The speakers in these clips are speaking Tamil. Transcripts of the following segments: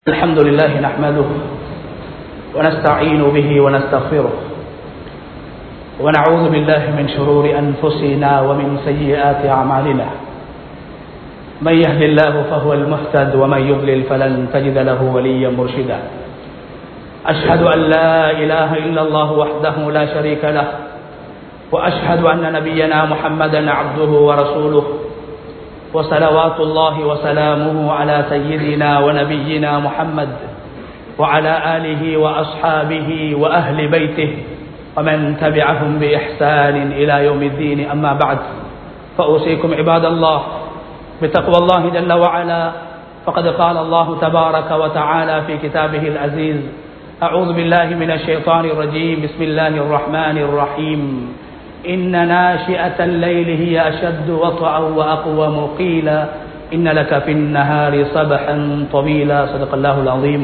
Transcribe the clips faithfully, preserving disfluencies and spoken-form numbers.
الحمد لله نحمده ونستعين به ونستغفره ونعوذ بالله من شرور أنفسنا ومن سيئات أعمالنا من يهد الله فهو المهتد ومن يضلل فلن تجد له وليا مرشدا أشهد أن لا إله إلا الله وحده لا شريك له وأشهد أن نبينا محمدا عبده ورسوله وصلوات الله وسلامه على سيدنا ونبينا محمد وعلى آله وأصحابه وأهل بيته ومن تبعهم بإحسان إلى يوم الدين. أما بعد فأوصيكم عباد الله بتقوى الله جل وعلا، فقد قال الله تبارك وتعالى في كتابه العزيز: أعوذ بالله من الشيطان الرجيم، بسم الله الرحمن الرحيم، إن ناشئة الليل هي أشد وطئا وأقوم قيلا إن لك في النهار صبحا طويلا صدق الله العظيم.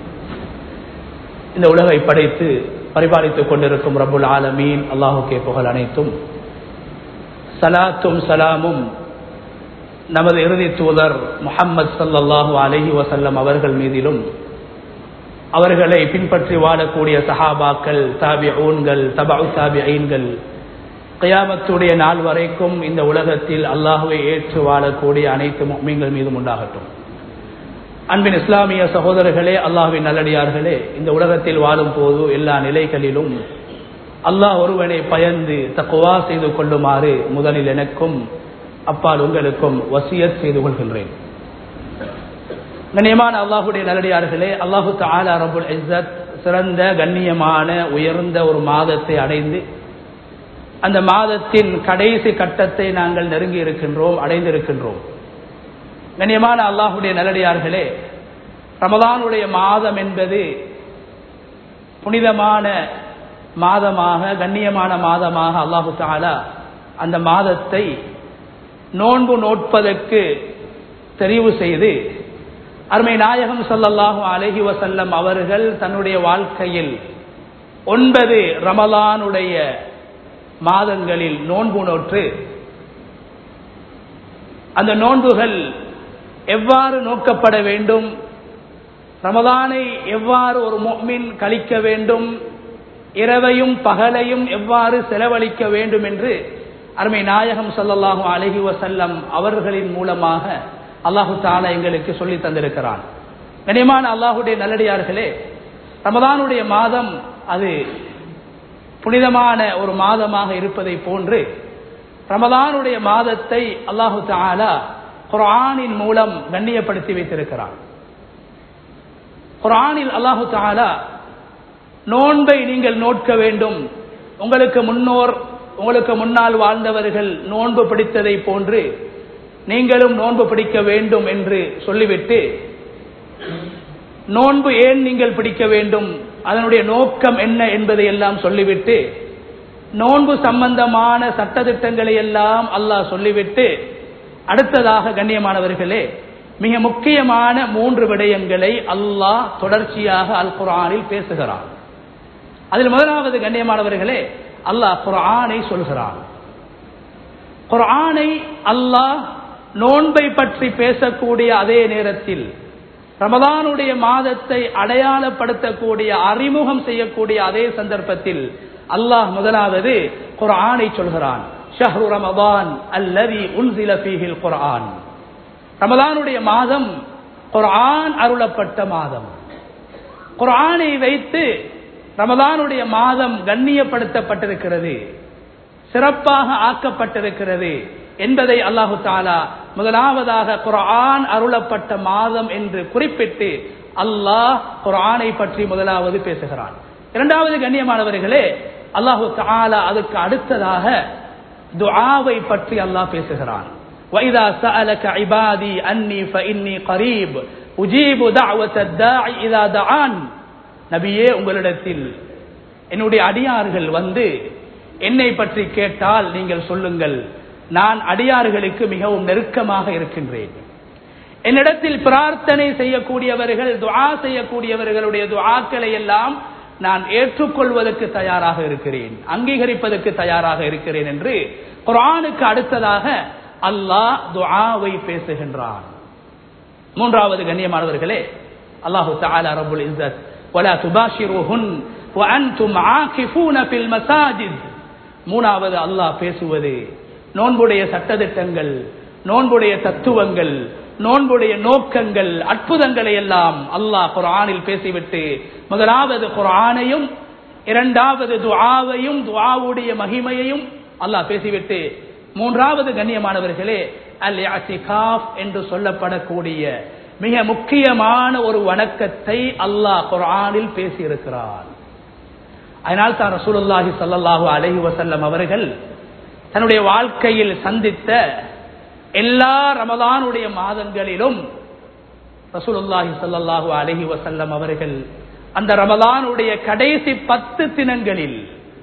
இந்த உலகை படைத்து பரிபாலித்துக் கொண்டிருக்கும் ரப்புல் ஆலமீன் அல்லாஹுக்கே புகழ் அனைத்தும். சலாத்தும் சலாமும் நமது இறுதி தூதர் முஹம்மது ஸல்லல்லாஹு அலைஹி வஸல்லம் அவர்கள் மீதிலும், அவர்களை பின்பற்றி வாழக்கூடிய சஹாபாக்கள், தாபிஊன்கள், தபஉ தாபிஈன்கள், கியாமத்துடைய நாள் வரைக்கும் இந்த உலகத்தில் அல்லாஹுவை ஏற்று வாழக்கூடிய அனைத்து முஃமின்கள் மீதும் உண்டாகட்டும். அன்பின் இஸ்லாமிய சகோதரர்களே, அல்லாஹ்வின் நல்லடியார்களே, இந்த உலகத்தில் வாழும் போது எல்லா நிலைகளிலும் அல்லாஹ் ஒருவனை பயந்து தக்வா செய்து கொள்ளுமாறு முதலில் எனக்கும் அப்பால் உங்களுக்கும் வசியத் செய்து கொள்கின்றேன். கண்ணியமான அல்லாஹுடைய நல்லடியார்களே, அல்லாஹு தஆலா ரப்புல் இஸ்ஸத் சிறந்த கண்ணியமான உயர்ந்த ஒரு மாதத்தை அடைந்து அந்த மாதத்தின் கடைசி கட்டத்தை நாங்கள் நெருங்கி இருக்கின்றோம், அடைந்திருக்கின்றோம். கண்ணியமான அல்லாஹுடைய நல்லடியார்களே, ரமதானுடைய மாதம் என்பது புனிதமான மாதமாக, கண்ணியமான மாதமாக அல்லாஹு தஆலா அந்த மாதத்தை நோன்பு நோட்பதற்கு தெரிவு செய்து அருமை நாயகம் ஸல்லல்லாஹு அலைஹி வஸல்லம் அவர்கள் தன்னுடைய வாழ்க்கையில் ஒன்பது ரமலானுடைய மாதங்களில் நோன்பு நோற்று அந்த நோன்புகள் எவ்வாறு நோக்கப்பட வேண்டும், ரமலானை எவ்வாறு ஒரு முஃமின் கழிக்க வேண்டும், இரவையும் பகலையும் எவ்வாறு செலவழிக்க வேண்டும் என்று அருமை நாயகம் ஸல்லல்லாஹு அலைஹி வஸல்லம் அவர்களின் மூலமாக அல்லாஹு தஆலா எங்களுக்கு சொல்லி தந்திருக்கிறான். கண்ணியமான அல்லாஹுடைய நல்லடியார்களே, ரமலானுடைய மாதம் அது புனிதமான ஒரு மாதமாக இருப்பதை போன்று ரமலானுடைய மாதத்தை அல்லாஹு தஆலா குர்ஆனின் மூலம் கண்ணியப்படுத்தி வைத்திருக்கிறான். குர்ஆனில் அல்லாஹு தஆலா நோன்பை நீங்கள் நோட்க வேண்டும், உங்களுக்கு முன்னோர் உங்களுக்கு முன்னால் வாழ்ந்தவர்கள் நோன்பு பிடித்ததை போன்று நீங்களும் நோன்பு பிடிக்க வேண்டும் என்று சொல்லிவிட்டு, நோன்பு ஏன் நீங்கள் பிடிக்க வேண்டும், அதனுடைய நோக்கம் என்ன என்பதை எல்லாம் சொல்லிவிட்டு, நோன்பு சம்பந்தமான சட்டதிட்டங்களை எல்லாம் அல்லாஹ் சொல்லிவிட்டு, அடுத்ததாக கண்ணியமானவர்களே, மிக முக்கியமான மூன்று விடயங்களை அல்லாஹ் தொடர்ச்சியாக அல் குர்ஆனில் பேசுகிறான். அதில் முதலாவது கண்ணியமானவர்களே, அல்லாஹ் குர்ஆனை சொல்கிறான். குர்ஆனை அல்லாஹ் நோன்பை பற்றி பேசக்கூடிய அதே நேரத்தில் ரமலானுடைய மாதத்தை அடையாளப்படுத்தக்கூடிய, அறிமுகம் செய்யக்கூடிய அதே சந்தர்ப்பத்தில் அல்லாஹ் முதலாவது குர்ஆனை சொல்கிறான். ஷஹ்ரு ரமதான் அல்லதி உன்ஸில ஃபீஹில் குர்ஆன். ரமலானுடைய மாதம் குர்ஆன் அருளப்பட்ட மாதம். குர்ஆனை வைத்து ரமலானுடைய மாதம் கண்ணியப்படுத்தப்பட்டிருக்கிறது, சிறப்பாக ஆக்கப்பட்டிருக்கிறது என்பதை அல்லாஹு தஆலா முதலாவதாக குர்ஆன் அருளப்பட்ட மாதம் என்று குறிப்பிட்டு அல்லாஹ் குர்ஆனை பற்றி முதலாவது பேசுகிறான். இரண்டாவது கண்ணியமானவர்களே, அல்லாஹு தஆலா அதுக்கு அடுத்ததாக துஆவை பற்றி அல்லாஹ் பேசுகிறான். وَإِذَا سَأَلَكَ عِبَادِي أَنِّي فَإِنِّي قَرِيبٌ أُجِيبُ دَعْوَةَ الدَّاعِ إِذَا دَعَانِ. நபியே, உங்களிடத்தில் என்னுடைய அடியார்கள் வந்து என்னை பற்றி கேட்டால் நீங்கள் சொல்லுங்கள், நான் அடியார்களுக்கு மிகவும் நெருக்கமாக இருக்கின்றேன். என்னிடத்தில் பிரார்த்தனை செய்யக்கூடியவர்கள், துஆ செய்யக்கூடியவர்களுடைய துஆக்களை எல்லாம் நான் ஏற்றுக்கொள்வதற்கு தயாராக இருக்கிறேன், அங்கீகரிப்பதற்கு தயாராக இருக்கிறேன் என்று குர்ஆனுக்கு அடுத்ததாக அல்லாஹ் துஆவை பேசுகின்றான். மூன்றாவது கண்ணியமானவர்களே, அல்லாஹு தஆலா ரப்புல் இஸ்ஸத் வலா துபாஷிருஹுன் வஅன்தும் ஆகிஃபூன ஃபில் மசாஜித். மூணாவது அல்லாஹ் பேசுவது நோன்புடைய சட்டதிட்டங்கள், நோன்புடைய தத்துவங்கள், நோன்புடைய நோக்கங்கள், அற்புதங்களை எல்லாம் அல்லாஹ் குர்ஆனில் பேசிவிட்டு முதலாவது குர்ஆனையும் இரண்டாவது துஆவையும் துஆவுடைய மகிமையையும் அல்லாஹ் பேசிவிட்டு மூன்றாவது கண்ணியமானவர்களே அல் இஅ்திகாஃப் என்று சொல்லப்படக்கூடிய மிக முக்கியமான ஒரு வணக்கத்தை அல்லாஹ் குர்ஆனில் பேசியிருக்கிறார். அதனால் தான் ரசூலுல்லாஹி ஸல்லல்லாஹு அலைஹி வஸல்லம் அவர்கள் தன்னுடைய வாழ்க்கையில் சந்தித்த எல்லா ரமலானுடைய மாதங்களிலும் ரசூலுல்லாஹி ஸல்லல்லாஹு அலைஹி வஸல்லம் அவர்கள் அந்த ரமலானுடைய கடைசி பத்து தினங்களில்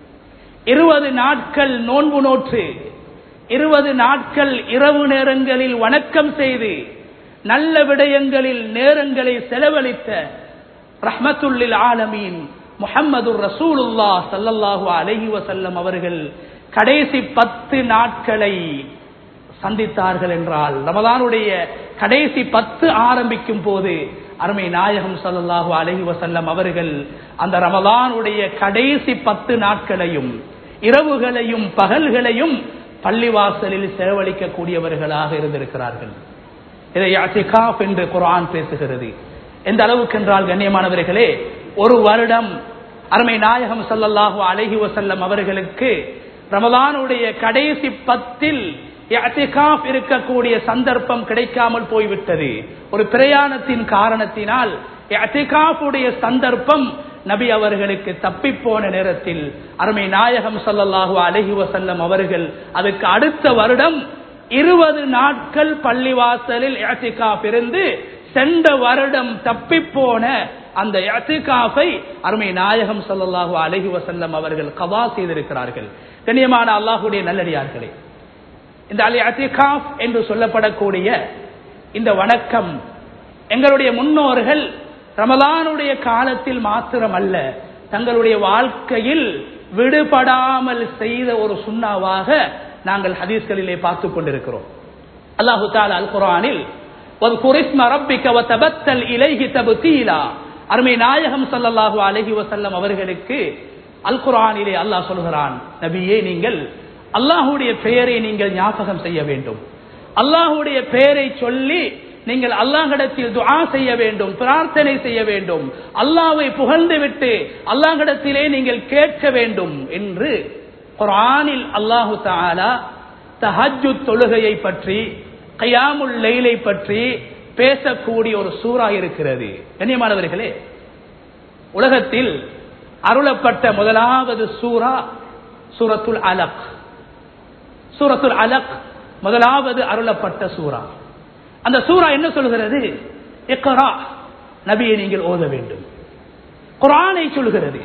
இருபது நாட்கள் நோன்பு நோற்று இருபது நாட்கள் இரவு நேரங்களில் வணக்கம் செய்து நல்ல விடயங்களில் நேரங்களை செலவழித்த ரஹ்மத்துல் லில் ஆலமீன் முஹம்மதுர் ரசூலுல்லாஹ் ஸல்லல்லாஹு அலைஹி வஸல்லம் அவர்கள் கடைசி பத்து நாட்களை சந்தித்தார்கள் என்றால் ரமலானுடைய கடைசி பத்து ஆரம்பிக்கும் போது அருமை நாயகம் ஸல்லல்லாஹு அலைஹி வஸல்லம் அவர்கள் அந்த ரமலானுடைய கடைசி பத்து நாட்களையும் இரவுகளையும் பகல்களையும் பள்ளிவாசலில் செலவழிக்கக்கூடியவர்களாக இருந்திருக்கிறார்கள். இதை இஅ்திகாஃப் என்று குர்ஆன் பேசுகிறது. எந்த அளவுக்கு என்றால் கண்ணியமானவர்களே, ஒரு வருடம் அருமை நாயகம் ஸல்லல்லாஹு அலைஹி வஸல்லம் அவர்களுக்கு ரமலானுடைய கடைசி பத்தில் இஅ்திகாஃப் இருக்கக்கூடிய சந்தர்ப்பம் கிடைக்காமல் போய்விட்டது. ஒரு பிரயாணத்தின் காரணத்தினால் இஅ்திகாஃபுடைய சந்தர்ப்பம் நபி அவர்களுக்கு தப்பி போன நேரத்தில் அருமை நாயகம் ஸல்லல்லாஹு அலைஹி வஸல்லம் அவர்கள் அதுக்கு அடுத்த வருடம் இருபது நாட்கள் பள்ளிவாசலில் இஅ்திகாஃப் இருந்து சென்ற வருடம் தப்பி போன அந்த இஅ்திகாஃபை அருமை நாயகம் ஸல்லல்லாஹு அலைஹி வஸல்லம் அவர்கள் கதா செய்திருக்கிறார்கள். கண்ணியமான அல்லாஹ்வுடைய நல்லடியார்களே, இந்த அல் இஅ்திகாஃப் என்று சொல்லப்படக்கூடிய இந்த வணக்கம் எங்களுடைய முன்னோர்கள் ரமலானுடைய காலத்தில் மாத்திரமல்ல தங்களுடைய வாழ்க்கையில் விடுபடாமல் செய்த ஒரு சுன்னாவாக நாங்கள் ஹதீஸ்களிலே பார்த்துக் கொண்டிருக்கிறோம். அல்லாஹு தஆலா அல் குர்ஆனில் வذ்குர் இஸ்ம ரப்பிக வதபத்தல் இலைஹி தப்தீலா, அருமை நாயகம் ஸல்லல்லாஹு அலைஹி வஸல்லம் அவர்களுக்கு அல் குர்ஆனிலே அல்லாஹ் சொல்கிறான், நபியே நீங்கள் அல்லாஹ்வுடைய பெயரை நீங்கள் ஞாபகம் செய்ய வேண்டும். அல்லாஹ்வுடைய பெயரை சொல்லி நீங்கள் அல்லாஹ்விடத்தில் துஆ செய்ய வேண்டும், பிரார்த்தனை செய்ய வேண்டும், அல்லாஹ்வை புகழ்ந்து விட்டு அல்லாஹ்விடத்திலே நீங்கள் கேட்க வேண்டும் என்று குர்ஆனில் அல்லாஹு தஆலா தஹஜ்ஜுத் தொழுகையை பற்றி கியாமுல் லைலை பற்றி பேசக்கூடிய ஒரு சூரா இருக்கிறது. கண்ணியமானவர்களே, உலகத்தில் அருளப்பட்ட முதலாவது சூரா சூரத்துல் அலக். சூரத்துல் அலக் முதலாவது அருளப்பட்ட சூரா. அந்த சூரா என்ன சொல்கிறது? இக்ரா, நபியை நீங்கள் ஓத வேண்டும். குர்ஆனை சொல்கிறது.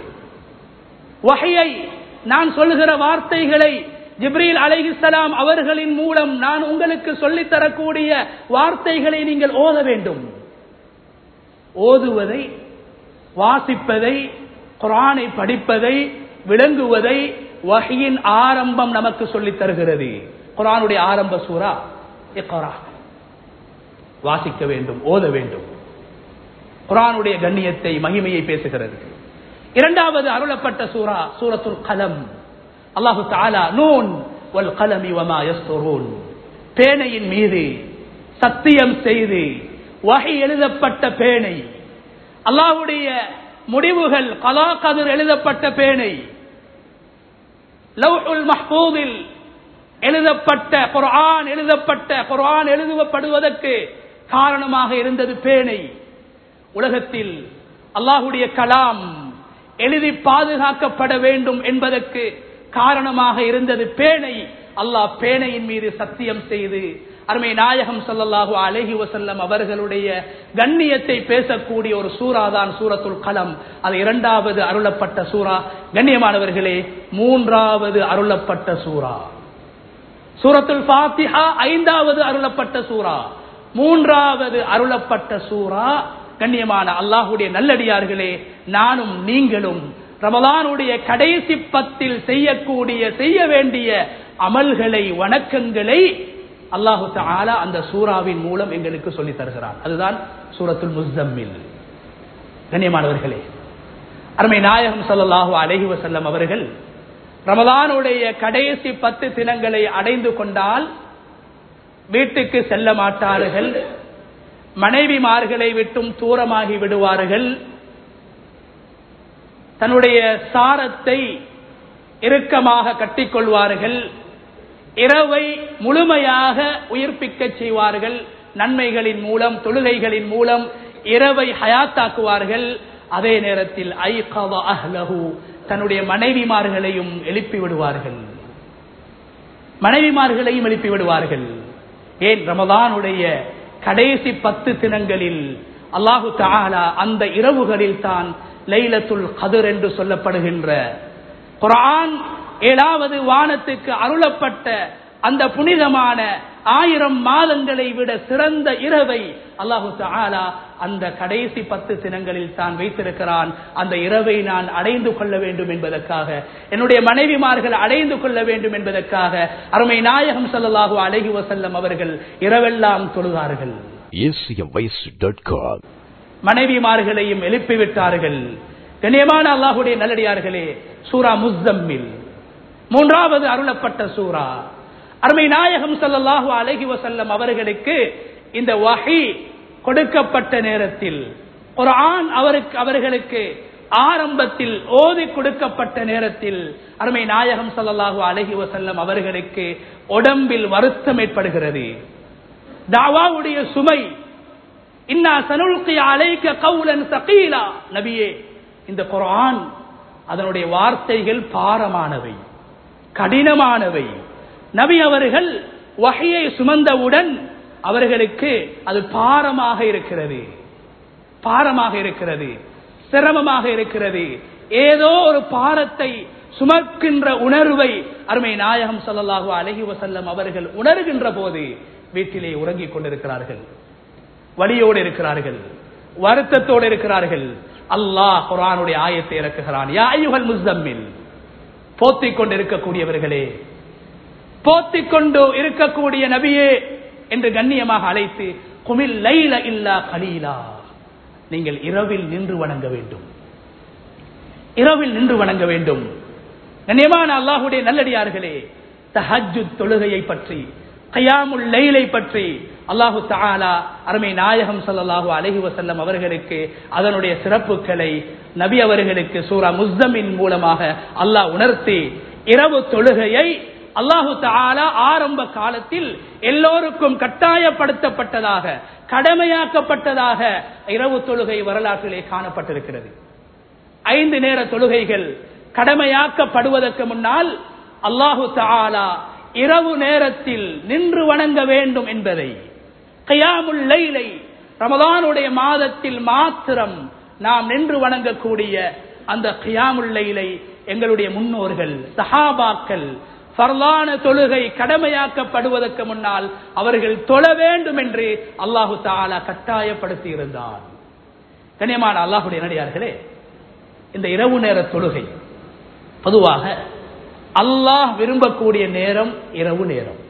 வஹ்யை, நான் சொல்கிற வார்த்தைகளை ஜிப்ரீல் அலைஹிஸ்ஸலாம் அவர்களின் மூலம் நான் உங்களுக்கு சொல்லித் தரக்கூடிய வார்த்தைகளை நீங்கள் ஓத வேண்டும். ஓதுவதை, வாசிப்பதை, குர்ஆனை படிப்பதை, விளங்குவதை வஹ்யின் ஆரம்பம் நமக்கு சொல்லித் தருகிறது. குர்ஆனுடைய ஆரம்ப சூரா இக்ரா. வாசிக்க வேண்டும், ஓத வேண்டும். குர்ஆனுடைய கண்ணியத்தை, மகிமையை பேசுகிறது. இரண்டாவது அருளப்பட்ட சூரா சூரத்துல் கலம். அல்லாஹு தஆலா நூன் வல் கலமி வமா யஸ்துரூன், பேனையின் மீது சத்தியம் செய்து, வஹி எழுதப்பட்ட பேனை, அல்லாஹ்வுடைய முடிவுகள் கலா கதிர் எழுதப்பட்ட பேனை, லவ்ஹுல் மஹ்பூதில் எழுதப்பட்ட குர்ஆன் எழுதப்பட்ட குர்ஆன் எழுதப்படுவதற்கு காரணமாக இருந்தது பேனை. உலகத்தில் அல்லாஹ்வுடைய கலாம் எழுதி பாதுகாக்கப்பட வேண்டும் என்பதற்கு காரணமாக இருந்தது பேனை. அல்லாஹ் பேனையின் மீது சத்தியம் செய்து அருமை நாயகம் ஸல்லல்லாஹு அலைஹி வஸல்லம் அவர்களுடைய கண்ணியத்தை பேசக்கூடிய ஒரு சூரா தான் சூரத்துல் கலம். அது இரண்டாவது அருளப்பட்ட சூரா. கண்ணியமானவர்களே, மூன்றாவது அருளப்பட்ட சூரா சூரத்துல் ஃபாத்திஹா. ஐந்தாவது அருளப்பட்ட சூரா. மூன்றாவது அருளப்பட்ட சூரா. கண்ணியமான அல்லாஹ்வுடைய நல்லடியார்களே, நானும் நீங்களும் ரமலானுடைய கடைசி பத்தில் செய்யக்கூடிய செய்ய வேண்டிய அமல்களை, வணக்கங்களை அல்லாஹு தஆலா அந்த சூராவின் மூலம் எங்களுக்கு சொல்லி தருகிறான். அதுதான் சூரத்துல் முஸம்மில். கண்ணியமானவர்களே, அருமை நாயகம் ஸல்லல்லாஹு அலைஹி வஸல்லம் அவர்கள் ரமலானுடைய கடைசி பத்து தினங்களை அடைந்து கொண்டால் வீட்டுக்கு செல்ல மாட்டார்கள், மனைவிமார்களை விட்டும் தூரமாகி விடுவார்கள், தன்னுடைய சாரத்தை இறுக்கமாக கட்டிக்கொள்வார்கள், இரவை முழுமையாக உயிர்ப்பிக்க செய்வார்கள், நன்மைகளின் மூலம் தொழுகைகளின் மூலம் இரவை ஹயாத்தாக்குவார்கள். அதே நேரத்தில் ஐகவ அஹ்லஹு தன்னுடைய மனைவிமார்களையும் எழுப்பி விடுவார்கள் மனைவிமார்களையும் எழுப்பி விடுவார்கள் ஏன் ரமலானுடைய கடைசி பத்து தினங்களில் அல்லாஹு தஆலா அந்த இரவுகளில் தான் லைலத்துல் கத்ர் என்று சொல்லப்படுகின்ற குர்ஆன் ஏழாவது வானத்துக்கு அருளப்பட்ட அந்த புனிதமான ஆயிரம் மாதங்களை விட சிறந்த இரவை அல்லாஹு தஆலா அந்த கடைசி பத்து தினங்களில் தான் வைத்திருக்கிறான். அந்த இரவை நான் அடைந்து கொள்ள வேண்டும் என்பதற்காக, என்னுடைய மனைவிமார்கள் அடைந்து கொள்ள வேண்டும் என்பதற்காக அருமை நாயகம் ஸல்லல்லாஹு அலைஹி வஸல்லம் அவர்கள் இரவெல்லாம் தொழுதார்கள். மனைவிமார்களையும் எழுப்பிவிட்டார்கள். கண்ணியமான அல்லாஹ்வுடைய நல்லடியார்களே, சூரா முஸ்ஸம்மில் மூன்றாவது அருளப்பட்ட சூரா. அருமை நாயகம் ஸல்லல்லாஹு அலைஹி வஸல்லம் அவர்களுக்கு இந்த வஹி கொடுக்கப்பட்ட நேரத்தில், குர்ஆன் அவருக்கு அவர்களுக்கு ஆரம்பத்தில் ஓதி கொடுக்கப்பட்ட நேரத்தில் அருமை நாயகம் ஸல்லல்லாஹு அலைஹி வஸல்லம் அவர்களுக்கு உடம்பில் வருத்தம் ஏற்படுகிறது. தாவாவுடைய சுமை, இன்னா சனுல்கி அலைக கௌலன் ஸகீலா, நபியே இந்த குர்ஆன் அதனுடைய வார்த்தைகள் பாரமானவை, கடினமானவை. நபி அவர்கள் வஹியை சுமந்தவுடன் அவர்களுக்கு அது பாரமாக இருக்கிறது, பாரமாக இருக்கிறது, சிரமமாக இருக்கிறது. ஏதோ ஒரு பாரத்தை சுமக்கின்ற உணர்வை அருமை நாயகம் ஸல்லல்லாஹு அலைஹி வஸல்லம் அவர்கள் உணர்கின்ற போது வீட்டிலே உறங்கிக் கொண்டிருக்கிறார்கள், வலியோடு இருக்கிறார்கள், வருத்தத்தோடு இருக்கிறார்கள். அல்லாஹ் குர்ஆனுடைய ஆயத்தை இறக்குகிறான். யா அய்யுஹல் முஸம்மில், போத்திக் கொண்டிருக்கக்கூடியவர்களே, போத்திக் கொண்டு இருக்கக்கூடிய நபியே என்று கண்ணியமாக அழைத்து, குமில் லைல இல்லா கலீலா, நீங்கள் இரவில் நின்று வணங்க வேண்டும், இரவில் நின்று வணங்க வேண்டும். கண்ணியமான அல்லாஹ்வுடைய நல்லடியார்களே, தஹஜ்ஜுத் தொழுகையை பற்றி, கியாமுல் லைலை பற்றி அல்லாஹு தஆலா அருமை நாயகம் ஸல்லல்லாஹு அலைஹி வஸல்லம் அவர்களுக்கு அதனுடைய சிறப்புகளை நபி அவர்களுக்கு சூரா முஸ்ஸம்மின் மூலமாக அல்லாஹ் உணர்த்தி, இரவு தொழுகையை அல்லாஹு தஆலா ஆரம்ப காலத்தில் எல்லோருக்கும் கட்டாயப்படுத்தப்பட்டதாக, கடமையாக்கப்பட்டதாக இரவு தொழுகை வரலாற்றிலே காணப்பட்டிருக்கிறது. ஐந்து நேர தொழுகைகள் கடமையாக்கப்படுவதற்கு முன்னால் அல்லாஹு தஆலா இரவு நேரத்தில் நின்று வணங்க வேண்டும் என்பதை, கியாமுல் லைலை ரமலானுடைய மாதத்தில் மாத்திரம் நாம் நின்று வணங்கக்கூடிய அந்த கியாமுல் லைலை எங்களுடைய முன்னோர்கள் சஹாபாக்கள் ஃபர்லான தொழுகை கடமையாக்கப்படுவதற்கு முன்னால் அவர்கள் தொழ வேண்டும் என்று அல்லாஹு தஆலா கட்டாயப்படுத்தி இருந்தார். கண்ணியமான அல்லாஹ்வுடைய நல்லடியார்களே, இந்த இரவு நேர தொழுகை பொதுவாக அல்லாஹ் விரும்பக்கூடிய நேரம் இரவு நேரம்.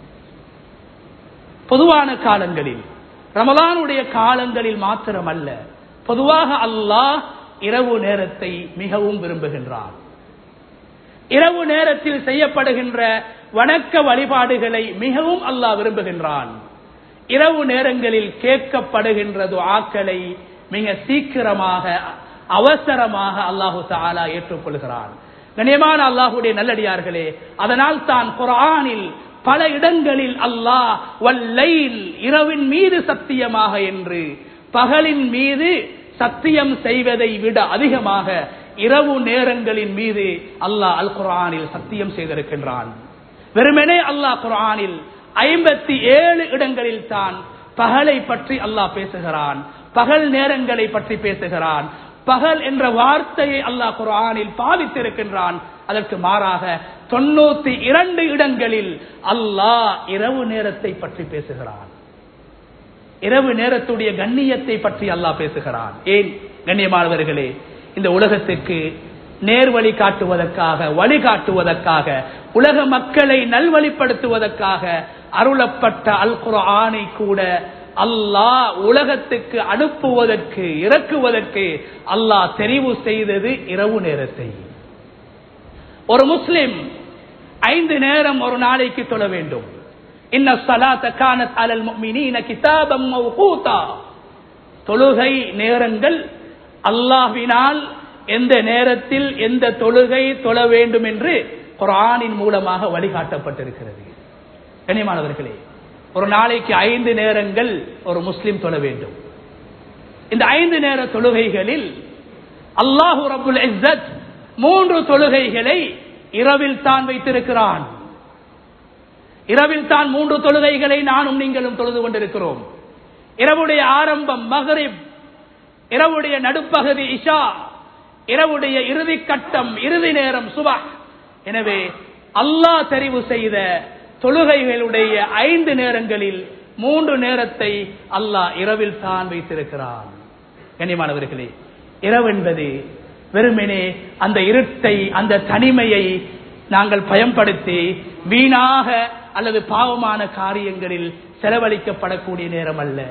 பொதுவான காலங்களில், ரமலானுடைய காலங்களில் மாத்திரமல்ல, பொதுவாக அல்லாஹ் இரவு நேரத்தை மிகவும் விரும்புகின்றான். இரவு நேரத்தில் செய்யப்படுகின்ற வணக்க வழிபாடுகளை மிகவும் அல்லாஹ் விரும்புகின்றான். இரவு நேரங்களில் கேட்கப்படுகின்ற துஆக்களை மிக சீக்கிரமாக அவசரமாக அல்லாஹு தஆலா ஏற்றுக்கொள்கிறான். கண்ணியமான அல்லாஹ்வுடைய நல்லடியார்களே, அதனால் தான் குர்ஆனில் பல இடங்களில் அல்லாஹ் வல்லைல் இரவின் மீது சத்தியமாக என்று, பகலின் மீது சத்தியம் செய்வதை விட அதிகமாக இரவு நேரங்களின் மீது அல்லாஹ் அல் குர்ஆனில் சத்தியம் செய்திருக்கின்றான். வெறுமனே அல்லாஹ் குர்ஆனில் ஐம்பத்தி ஏழு இடங்களில் தான் பகலை பற்றி அல்லாஹ் பேசுகிறான், பகல் நேரங்களை பற்றி பேசுகிறான். பகல் என்ற வார்த்தையை அல்லாஹ் குர்ஆனில் பாவித்திருக்கின்றான். அதற்கு மாறாக தொண்ணூத்தி இரண்டு இடங்களில் அல்லாஹ் இரவு நேரத்தை பற்றி பேசுகிறான், இரவு நேரத்துடைய கண்ணியத்தை பற்றி அல்லாஹ் பேசுகிறான். ஏன் கண்ணியமானவர்களே, இந்த உலகத்துக்கு நேர்வழி காட்டுவதற்காக, வழிகாட்டுவதற்காக, உலக மக்களை நல்வழிப்படுத்துவதற்காக அருளப்பட்ட அல் குர்ஆனை கூட அல்லாஹ் உலகத்துக்கு அனுப்புவதற்கு இறக்குவதற்கு அல்லாஹ் தெரிவு செய்தது இரவு நேரத்தை. ஒரு முஸ்லிம் ஐந்து நேரம் ஒரு நாளைக்கு தொழ வேண்டும். இன்ன ஸலாத கானத் அலல் முஃமினீன கிதாபம் மவ்கூதா. தொழுகை நேரங்கள் அல்லாஹ்வினால் எந்த நேரத்தில் எந்த தொழுகை தொழ வேண்டும் என்று குர்ஆனின் மூலமாக வழிகாட்டப்பட்டிருக்கிறது. கண்ணியமானவர்களே, ஒரு நாளைக்கு ஐந்து நேரங்கள் ஒரு முஸ்லிம் தொழ வேண்டும். இந்த ஐந்து நேர தொழுகைகளில் அல்லாஹு ரப்புல் இஸ்ஸத் மூன்று தொழுகைகளை இரவில் தான் வைத்திருக்கிறான். இரவில் தான் மூன்று தொழுகைகளை நானும் நீங்களும் தொழுது கொண்டிருக்கிறோம். இரவுடைய ஆரம்பம் மக்ரிப், இரவுடைய நடுப்பகுதி இஷா, இரவுடைய இறுதி கட்டம் இறுதி நேரம் சுபஹ். எனவே அல்லாஹ் தெரிவு செய்த தொழுகைகளுடைய ஐந்து நேரங்களில் மூன்று நேரத்தை அல்லாஹ் இரவில் தான் வைத்திருக்கிறான். கண்ணியமானவர்களே, இரவு என்பது வெறுமனே அந்த இருட்டை அந்த தனிமையை நாங்கள் பயன்படுத்தி வீணாக அல்லது பாவமான காரியங்களில் செலவழிக்கப்படக்கூடிய நேரம் அல்ல.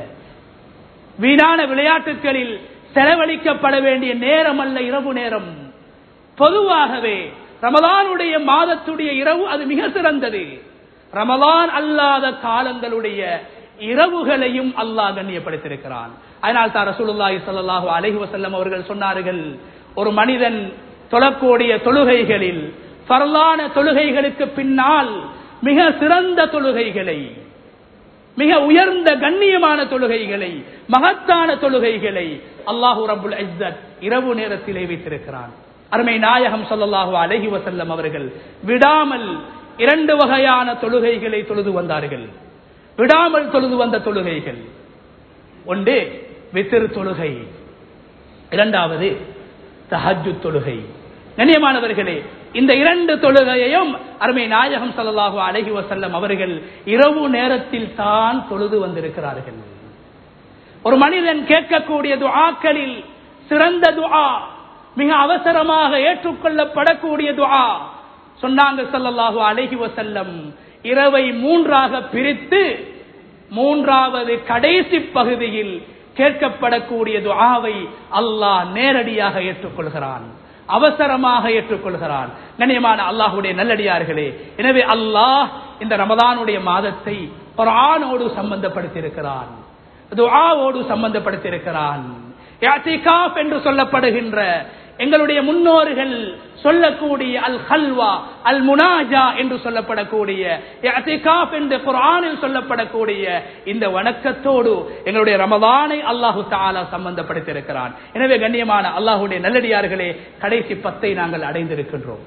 வீணான விளையாட்டுகளில் செலவழிக்கப்பட வேண்டிய நேரம் அல்ல இரவு நேரம். பொதுவாகவே ரமலானுடைய மாதத்துடைய இரவு அது மிக சிறந்தது. ரமலான் அல்லாத காலங்களுடைய இரவுகளையும் அல்லாஹ் கண்ணியப்படுத்தியிருக்கிறான். அதனால் தான் ரசூலுல்லாஹி ஸல்லல்லாஹு அலைஹி வஸல்லம் அவர்கள் சொன்னார்கள், ஒரு மனிதன் தொழக்கூடிய தொழுகைகளில் ஃபர்லான தொழுகைகளுக்கு பின்னால் மிக சிறந்த தொழுகைகளை, மிக உயர்ந்த கண்ணியமான தொழுகைகளை, மகத்தான தொழுகைகளை அல்லாஹு ரப்புல் இஸ்ஸத் இரவு நேரத்திலே வைத்திருக்கிறான். அருமை நாயகம் ஸல்லல்லாஹு அலைஹி வஸல்லம் அவர்கள் விடாமல் இரண்டு வகையான தொழுகைகளை தொழுது வந்தார்கள். விடாமல் தொழுது வந்த தொழுகைகள் ஒன்று வித்ர் தொழுகை, இரண்டாவது தஹஜ்ஜுத் தொழுகை. கண்ணியமானவர்களே, இந்த இரண்டு தொழுகையையும் அருமை நாயகம் ஸல்லல்லாஹு அலைஹி வஸல்லம் அவர்கள் இரவு நேரத்தில் தான் தொழுது வந்திருக்கிறார்கள். ஒரு மனிதன் கேட்கக்கூடிய துஆக்களில் சிறந்த துஆ, மிக அவசரமாக ஏற்றுக்கொள்ளப்படக்கூடிய துஆ சொன்னாங்க ஸல்லல்லாஹு அலைஹி வஸல்லம், இரவை மூன்றாக பிரித்து மூன்றாவது கடைசி பகுதியில் கேட்கப்படக்கூடிய துஆவை அல்லாஹ் நேரடியாக ஏற்றுக்கொள்கிறான், அவசரமாக ஏற்றுக்கொள்கிறான். கண்ணியமான அல்லாஹ்வுடைய நல்லடியார்களே, எனவே அல்லாஹ் இந்த ரமலானுடைய மாதத்தை குர்ஆனோடு சம்பந்தப்படுத்தியிருக்கிறான், துஆவோடு சம்பந்தப்படுத்தியிருக்கிறான். இஅ்திகாஃப் என்று சொல்லப்படுகின்ற எங்களுடைய முன்னோர்கள் சொல்லக்கூடிய அல் ஹல்வா அல் முனாஜா என்று சொல்லப்படக்கூடிய இஅ்திகாஃப் என்று குர்ஆனில் சொல்லப்படக்கூடிய இந்த வணக்கத்தோடு எங்களுடைய ரமலானை அல்லாஹு தஆலா சம்பந்தப்படுத்தியிருக்கிறான். எனவே கண்ணியமான அல்லாஹ்வுடைய நல்லடியார்களே, கடைசி பத்தை நாங்கள் அடைந்திருக்கின்றோம்.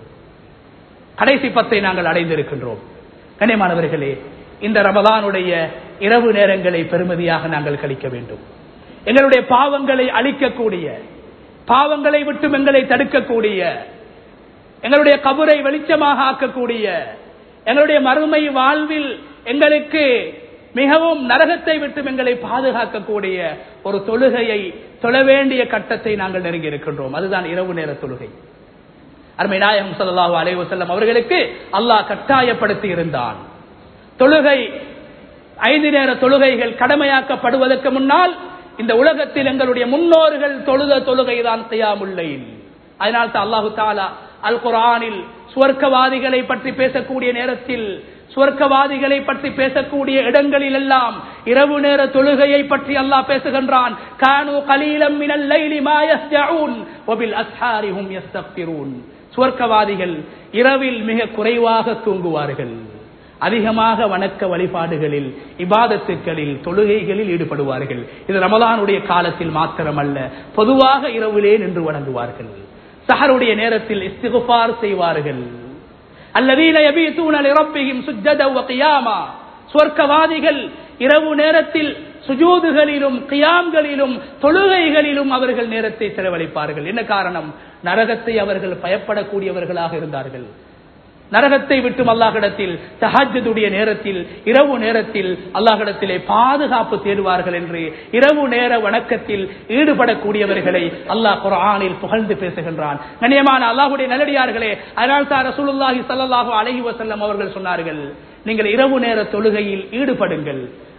கடைசி பத்தை நாங்கள் அடைந்திருக்கின்றோம். கண்ணியமானவர்களே, இந்த ரமலானுடைய இரவு நேரங்களை பெருமதியாக நாங்கள் கழிக்க வேண்டும். எங்களுடைய பாவங்களை அழிக்கக்கூடிய, பாவங்களை விட்டு எங்களை தடுக்கக்கூடிய, எங்களுடைய கபரை வெளிச்சமாக ஆக்கக்கூடிய, எங்களுடைய மறுமை வாழ்வில் எங்களுக்கு மிகவும் நரகத்தை விட்டு எங்களை பாதுகாக்கக்கூடிய ஒரு தொழுகையை தொழ வேண்டிய கட்டத்தை நாங்கள் நெருங்கி இருக்கின்றோம். அதுதான் இரவு நேர தொழுகை. அருமை நாயகம் ஸல்லல்லாஹு அலைஹி வஸல்லம் அவர்களுக்கு அல்லாஹ் கட்டாயப்படுத்தி இருந்தான். தொழுகை, ஐந்து நேர தொழுகைகள் கடமையாக்கப்படுவதற்கு முன்னால் இந்த உலகத்தில் எங்களுடைய முன்னோர்கள் தொழுத தொழுகைதான் கியாமுல் லைல். அதனால் தான் அல்லாஹு தஆலா அல் குர்ஆனில் சுவர்க்கவாதிகளை பற்றி பேசக்கூடிய நேரத்தில், சுவர்க்கவாதிகளை பற்றி பேசக்கூடிய இடங்களில் எல்லாம் இரவு நேர தொழுகையை பற்றி அல்லாஹ் பேசுகின்றான். கானூ கலீலம் மினல் லைலி மா யஸ்ஜஊன் வபில் அஸ்ஹாரி ஹும் யஸ்தக்பிரூன். சுவர்க்கவாதிகள் இரவில் மிக குறைவாக தூங்குவார்கள், அதிகமாக வணக்க வழிபாடுகளில், இபாதத்துக்களில், தொழுகைகளில் ஈடுபடுவார்கள். இது ரமலானுடைய காலத்தில் மாத்திரமல்ல, பொதுவாக இரவிலே நின்று வணங்குவார்கள். சஹருடைய நேரத்தில் இஸ்திக்ஃபார் செய்வார்கள். அல்லதீன யபீதூன லிரப்பிஹிம் சுஜ்ஜதா வ கியாமா. சுவர்க்கவாதிகள் இரவு நேரத்தில் சுஜூதுகளிலும் கியாம்களிலும் தொழுகைகளிலும் அவர்கள் நேரத்தை செலவழிப்பார்கள். என்ன காரணம்? நரகத்தை அவர்கள் பயப்படக்கூடியவர்களாக இருந்தார்கள். நரகத்தை விட்டு அல்லாஹ்விடத்தில் தஹஜ்ஜுடைய நேரத்தில், இரவு நேரத்தில் அல்லாஹ்விடத்திலே பாதுகாப்பு தேடுவார்கள் என்று இரவு நேர வணக்கத்தில் ஈடுபடக்கூடியவர்களை அல்லாஹ் குர்ஆனில் புகழ்ந்து பேசுகின்றான். கண்ணியமான அல்லாஹ்வுடைய நல்லடியார்களே, அதனால் தான் ரசூலுல்லாஹி ஸல்லல்லாஹு அலைஹி வஸல்லம் அவர்கள் சொன்னார்கள், நீங்கள் இரவு நேர தொழுகையில் ஈடுபடுங்கள்.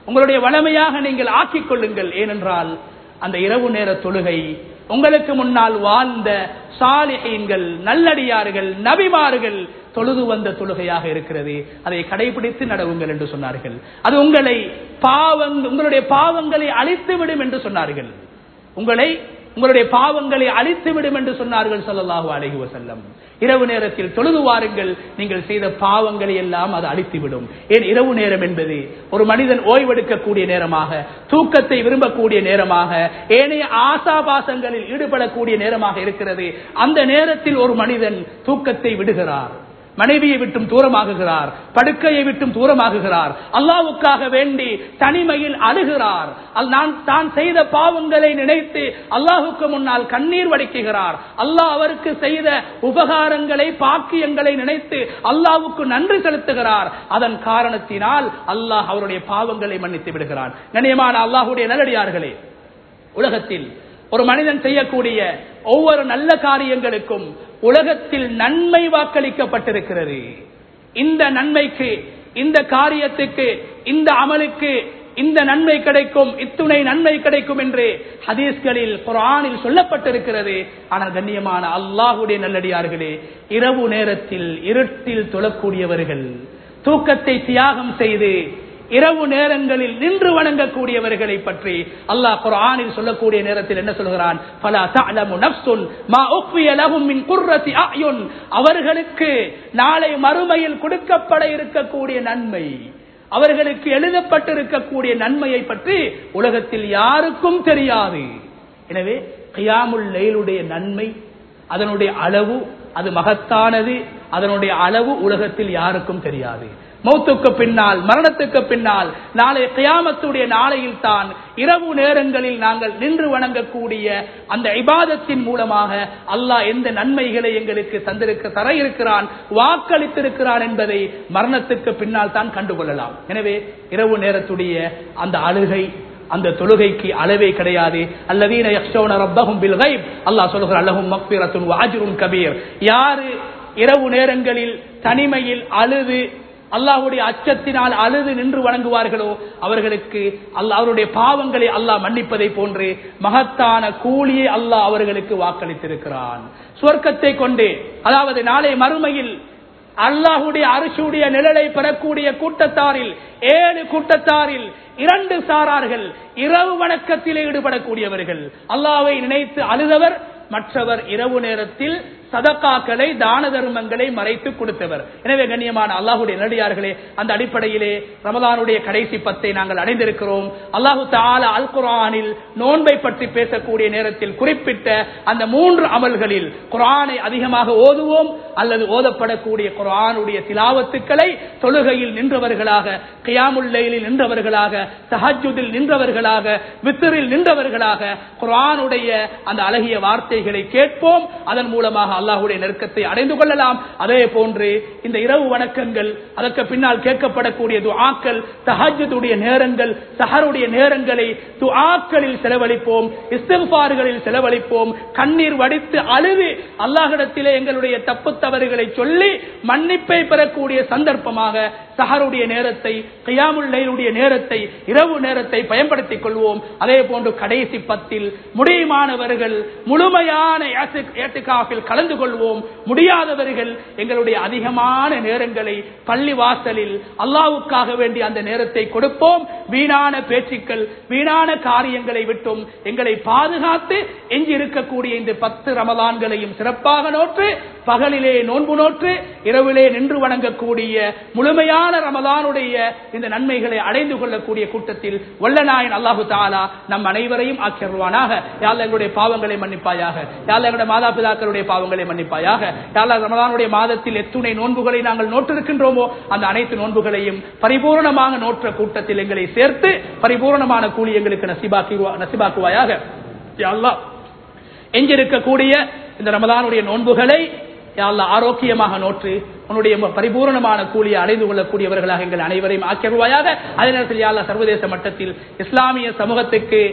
உங்களுடைய வளமையாக நீங்கள் ஆக்கிக் கொள்ளுங்கள். ஏனென்றால் அந்த இரவு நேர தொழுகை உங்களுக்கு முன்னால் வாழ்ந்த சாலிஹீன்கள், நல்லடியார்கள், நபிமார்கள் தொழுது வந்த தொழுகையாக இருக்கிறது. அதை கடைபிடித்து நடவுங்கள் என்று சொன்னார்கள். அது உங்களை பாவங்கள் உங்களுடைய பாவங்களை அழித்துவிடும் என்று சொன்னார்கள். உங்களை உங்களுடைய பாவங்களை அழித்துவிடும் என்று சொன்னார்கள் ஸல்லல்லாஹு அலைஹி வஸல்லம். இரவு நேரத்தில் தொழுது வாருங்கள், நீங்கள் செய்த பாவங்களை எல்லாம் அது அழித்துவிடும். ஏன் இரவு நேரம் என்பது ஒரு மனிதன் ஓய்வெடுக்கக்கூடிய நேரமாக, தூக்கத்தை விரும்பக்கூடிய நேரமாக, ஏனைய ஆசாபாசங்களில் ஈடுபடக்கூடிய நேரமாக இருக்கிறது. அந்த நேரத்தில் ஒரு மனிதன் தூக்கத்தை விடுகிறார், மனைவியை விட்டும் தூரமாகுகிறார், படுக்கையை விட்டும் தூரமாகுகிறார், அல்லாஹ்வுக்காக வேண்டி தனிமையில் அழுகிறார், நான் தான் செய்த பாவங்களை நினைத்து அல்லாஹ்வுக்கு முன்னால் கண்ணீர் வடிக்குகிறார், அல்லாஹ் அவருக்கு செய்த உபகாரங்களை பாக்கியங்களை நினைத்து அல்லாஹ்வுக்கு நன்றி செலுத்துகிறார். அதன் காரணத்தினால் அல்லாஹ் அவருடைய பாவங்களை மன்னித்து விடுகிறான். கண்ணியமான அல்லாஹ்வுடைய நல்லடியார்களே, உலகத்தில் ஒரு மனிதன் செய்யக்கூடிய ஒவ்வொரு நல்ல காரியங்களுக்கும் உலகத்தில் நன்மை வாக்களிக்கப்பட்டிருக்கிறது. இந்த நன்மைக்கு, இந்த காரியத்துக்கு, இந்த அமலுக்கு இந்த நன்மை கிடைக்கும், இத்துணை நன்மை கிடைக்கும் என்று ஹதீஸ்களில், குர்ஆனில் சொல்லப்பட்டிருக்கிறது. ஆனால் கண்ணியமான அல்லாஹ்வுடைய நல்லடியார்களே, இரவு நேரத்தில் இருட்டில் தொழக்கூடியவர்கள், தூக்கத்தை தியாகம் செய்து இரவு நேரங்களில் நின்று வணங்கக்கூடியவர்களை பற்றி அல்லாஹ் குர்ஆனில் சொல்லக்கூடிய நேரத்தில் என்ன சொல்கிறான்? ஃபலா தஅலமு நஃப்ஸுன் மா உக்ஃபிய லஹும் மின் குர்ரத்தி அயுன். அவர்களுக்கு நாளை மறுமையில் கொடுக்கப்பட இருக்கக்கூடிய நன்மை, அவர்களுக்கு எழுதப்பட்டிருக்கக்கூடிய நன்மையை பற்றி உலகத்தில் யாருக்கும் தெரியாது. எனவே கியாமுல் லைலுடைய நன்மை, அதனுடைய அளவு, அது மகத்தானது. அதனுடைய அளவு உலகத்தில் யாருக்கும் தெரியாது. மௌத்துக்கு பின்னால், மரணத்துக்கு பின்னால், நாளை கியாமத்துடைய நாளையில் தான் இரவு நேரங்களில் நாங்கள் நின்று வணங்கக்கூடிய அந்த இபாதத்தின் மூலமாக அல்லாஹ் எந்த நன்மைகளை எங்களுக்கு தந்திருக்க தர இருக்கிறான், வாக்களித்திருக்கிறான் என்பதை மரணத்துக்கு பின்னால் தான் கண்டுகொள்ளலாம். எனவே இரவு நேரத்துடைய அந்த அழுகை, அந்த தொழுகைக்கு அளவே கிடையாது. அல்லதீன யக்ஷௌன ரப்பஹும் பில் கைப், அல்லாஹ் சொல்கிறான் லஹும் மக்ஃபிரத்துன் வ அஜ்ருன் கபீர். யாரு இரவு நேரங்களில் தனிமையில் அழுது அல்லாஹ்வுடைய அச்சத்தினால் அழுது நின்று வணங்குவார்களோ அவர்களுக்கு அல்லாஹ் அவருடைய பாவங்களை அல்லாஹ் மன்னிப்பதை போன்று மகத்தான கூலியை அல்லாஹ் அவர்களுக்கு வாக்களித்திருக்கிறான். சுவர்க்கத்தை கொண்டு, அதாவது நாளை மறுமையில் அல்லாஹ்வுடைய அர்ஷுடைய நிழலை பெறக்கூடிய கூட்டத்தாரில், ஏழு கூட்டத்தாரில் இரண்டு சாரார்கள் இரவு வணக்கத்திலே ஈடுபடக்கூடியவர்கள். அல்லாஹ்வை நினைத்து அழுதவர், மற்றவர் இரவு நேரத்தில் சதகாக்களை, தான தர்மங்களை மறைத்து கொடுத்தவர். எனவே கண்ணியமான அல்லாஹ்வுடைய நல்லடியார்களே, அந்த அடிப்படையிலே ரமலானுடைய கடைசி பத்தை நாங்கள் அடைந்திருக்கிறோம். அல்லாஹு தஆலா அல் குர்ஆனில் நோன்பை பற்றி பேசக்கூடிய நேரத்தில் குறிப்பிட்ட அந்த மூன்று அமல்களில் குர்ஆனை அதிகமாக ஓதுவோம், அல்லது ஓதப்படக்கூடிய குர்ஆனுடைய திலாவத்துக்களை தொழுகையில் நின்றவர்களாக, கியாமுல் லைலில் நின்றவர்களாக, தஹஜ்ஜுதில் நின்றவர்களாக, வித்ரில் நின்றவர்களாக குர்ஆனுடைய அந்த அழகிய வார்த்தைகளை கேட்போம். அதன் மூலமாக அல்லாஹ்வுடைய நெருக்கத்தை அடைந்து கொள்ளலாம். அதே போன்று இந்த இரவு வணக்கங்கள், அதற்கு பின்னால் கேட்கப்படக்கூடிய துஆக்கள், தஹஜ்ஜுடைய நேரங்கள், சஹருடைய நேரங்களை துஆக்களில் செலவழிப்போம், இஸ்திக்ஃபார்களில் செலவழிப்போம். கண்ணீர் வடித்து அழுது அல்லாஹ்விடத்திலே எங்களுடைய தப்பு தவறுகளை சொல்லி மன்னிப்பை பெறக்கூடிய சந்தர்ப்பமாக சஹருடைய நேரத்தை, கியாமுல் லைலுடைய நேரத்தை, இரவு நேரத்தை பயன்படுத்திக் கொள்வோம். அதே போன்று கடைசி பத்தில் முடியுமானவர்கள் முழுமையான இஅ்திகாஃபில் கலந்து கொள்வோம். முடியாதவர்கள் எங்களுடைய அதிகமான நேரங்களை பள்ளி வாசலில் அல்லாஹ்வுக்காக வேண்டி அந்த நேரத்தை கொடுப்போம். வீணான பேச்சுக்கள், வீணான காரியங்களை விட்டும் எங்களை பாதுகாத்து எஞ்சி இருக்கக்கூடிய இந்த பத்து ரமலான்களையும் சிறப்பாக நோற்று, பகலிலே நோன்பு நோற்று, இரவிலே நின்று வணங்கக்கூடிய முழுமையான ரமலானுடைய இந்த நன்மைகளை அடைந்து கொள்ளக்கூடிய கூட்டத்தில் வல்லநாயன் அல்லாஹு தஆலா நம் அனைவரையும் ஆக்கியருள்வானாக. யா அல்லாஹ் எங்களுடைய பாவங்களை மன்னிப்பாயாக, யா அல்லாஹ் எங்களுடைய மாதா பிதாக்களுடைய பாவங்களை மன்னிப்பாயாக. யா அல்லாஹ் ரமலானுடைய மாதத்தில் எத்துணை நோன்புகளை நாங்கள் நோற்றிருக்கின்றோமோ அந்த அனைத்து நோன்புகளையும் பரிபூர்ணமாக நோற்ற கூட்டத்தில் எங்களை சேர்த்து பரிபூர்ணமான கூலி எங்களுக்கு நசிபாக்கி நசிபாக்குவாயாக. யா அல்லாஹ் எஞ்சிருக்கக்கூடிய இந்த ரமலானுடைய நோன்புகளை யா அல்லாஹ் ஆரோக்கியமாக நோற்று உன்னுடைய பரிபூர்ணமான கூலியை அடைந்து கொள்ளக்கூடியவர்களாக எங்கள் அனைவரையும் ஆக்கியருள்வாயாக. அதே நேரத்தில் யா அல்லாஹ் சர்வதேச மட்டத்தில் இஸ்லாமிய சமூகத்துக்கு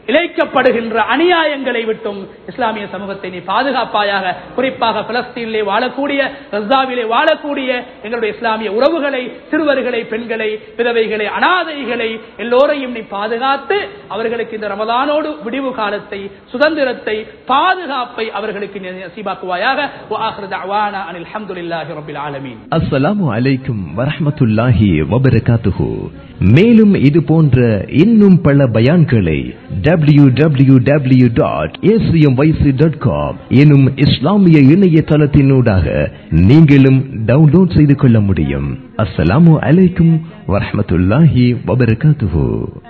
இழைக்கப்படுகின்ற அநியாயங்களை விட்டும் இஸ்லாமிய சமூகத்தை நீ பாதுகாப்பாயாக. குறிப்பாக பலஸ்தீனிலே வாழக்கூடிய, கஸாவிலே வாழக்கூடிய எங்களுடைய இஸ்லாமிய உறவுகளை, சிறுவர்களை, பெண்களை, விதவைகளை, அனாதைகளை எல்லோரையும் நீ பாதுகாத்து அவர்களுக்கு இந்த ரமதானோடு விடிவு காலத்தை, சுதந்திரத்தை, பாதுகாப்பை அவர்களுக்கு நசீபாக்குவாயாக. வஆகிரு தஅவானா அனில் ஹம்துலில்லாஹி ரப்பில் ஆலமீன். அஸ்ஸலாமு அலைக்கும் வரஹ்மத்துல்லாஹி வபரகாத்துஹு. மேலும் இது போன்ற இன்னும் பல பயான்களை W W W dot A C M Y C dot com எனும் இஸ்லாமிய இணையதளத்தினூடாக நீங்களும் டவுன்லோட் செய்து கொள்ள முடியும். அஸ்ஸலாமு அலைக்கும் வரஹ்மத்துல்லாஹி வபரகாத்துஹு.